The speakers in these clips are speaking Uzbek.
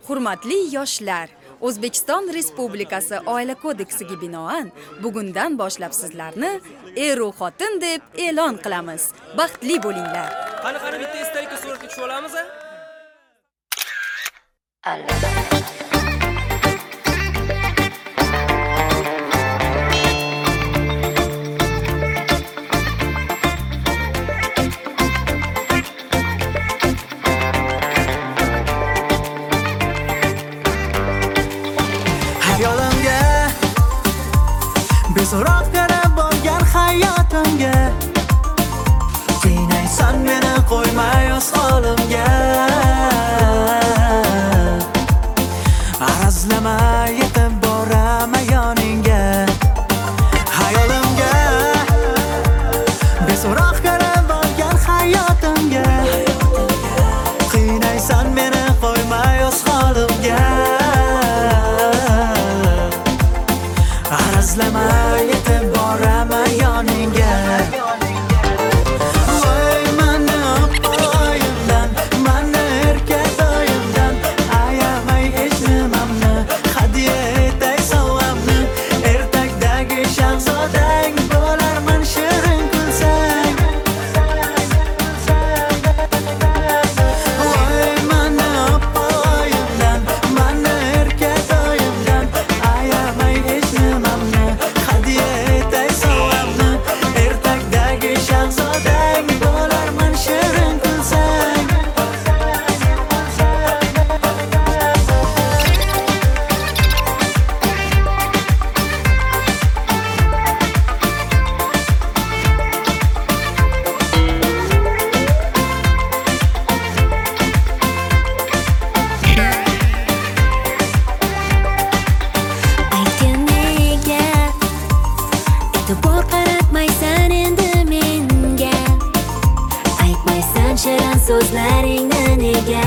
Hurmatli yoshlar, O'zbekiston Respublikasi Oila kodeksiga binoan bugundan boshlab sizlarni eru xotin deb e'lon qilamiz. Baxtli bo'linglar. Qani bitta esdalik suratga tushib olamiz a? Beso'roq qarab borgan hayotimga qiynaysan meni qo'ymay o'z holimga arazlamay yetib boraman yoningga hayolimga beso'roq qarab borgan hayotimga qiynaysan meni qo'ymay o'z holimga arazlamay yetib boraman yoningga voy mani opoyimdan mani erkatoyimdan ayamay hech nimamni hadya etay sovg'amni ertakdagi shahzodang bo'larman shirin kulsang voy mani opoyimdan mani erkatoyimdan ayamay hech nimamni hadya etay sovg'amni ertakdagi shahzodang bo'larman shirin kulsang Aytgan nega e'tibor qaratmaysan endi menga aytmaysan shirin so'zlaringni nega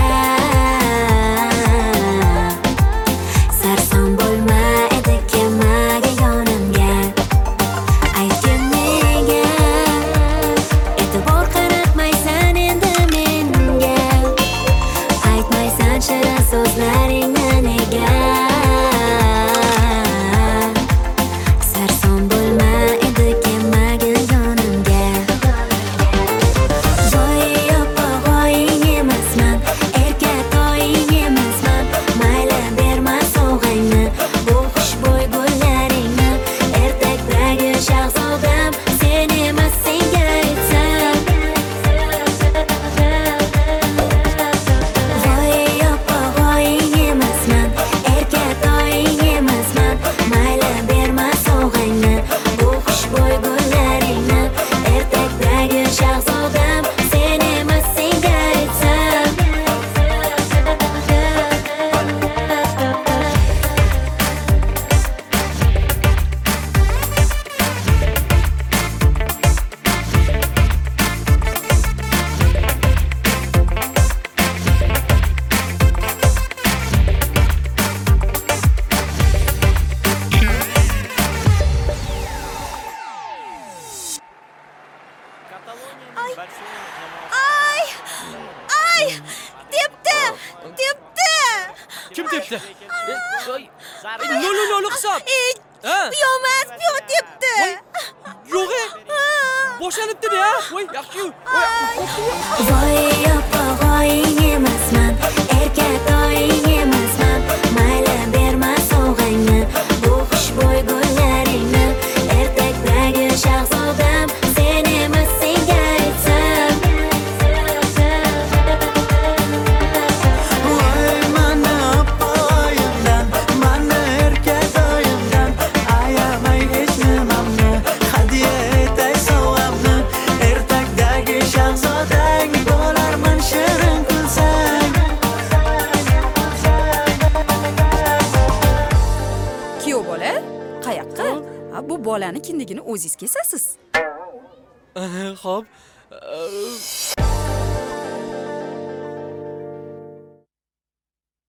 sarson bo'lma edi kelmaga yonimga aytgan nega e'tibor qaratmaysan endi menga aytmaysan shirin so'zlaringni nega sarson bo'lma edi kelmagin yonimga voy opog'oying emasman erkatoying emasman mayli berma sovg'angni bu xushbo'y gullaringni ertakdagi shahzodam sen emas senga aytsam voy opog'oying emasman erkatoying emasman mayli berma sovg'angni bu xushbo'y gullaringni ertakdagi shahzodam sen emas senga aytsam ay tepdi Kim tepdi? Nolu hisob. Ha? yo'mas piyo tepdi Yo'q. Boshlanibdi-da, ha? Voy, yaxshi-yu. voy opog'oying emasman erkatoying emasman mayli berma sovg'angni bu xushbo'y gullaringni ertakdagi shahzodam sen emas senga aytsam voy mani opoyimdan mani erkatoyimdan ayamay hech nimamni hadya etay sovg'amni ertakdagi shahzodang bo'larman shirin kulsang Kuyov bola, qayoqqa? Ha, bu bolani kindigini o'zingiz kesasiz. Xo'p.